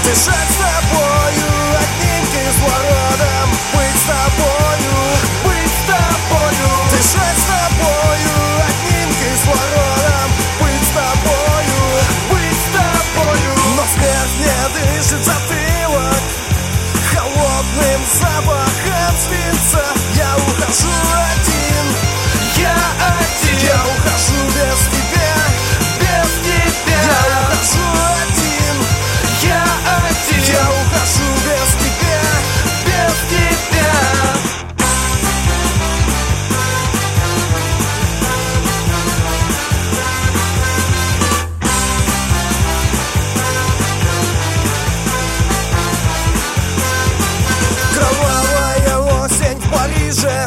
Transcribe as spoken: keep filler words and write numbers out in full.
Дышать с тобою одним кислородом, быть с тобою, быть с тобою. Дышать с тобою одним кислородом, быть с тобою, быть с тобою. Но смерть не дышит затылок холодным запахом свинца. Я ухожу один, я один. Я ухожу без тебя, без тебя. Я ухожу один, я один. Я ухожу без тебя, без тебя. Кровавая осень в Париже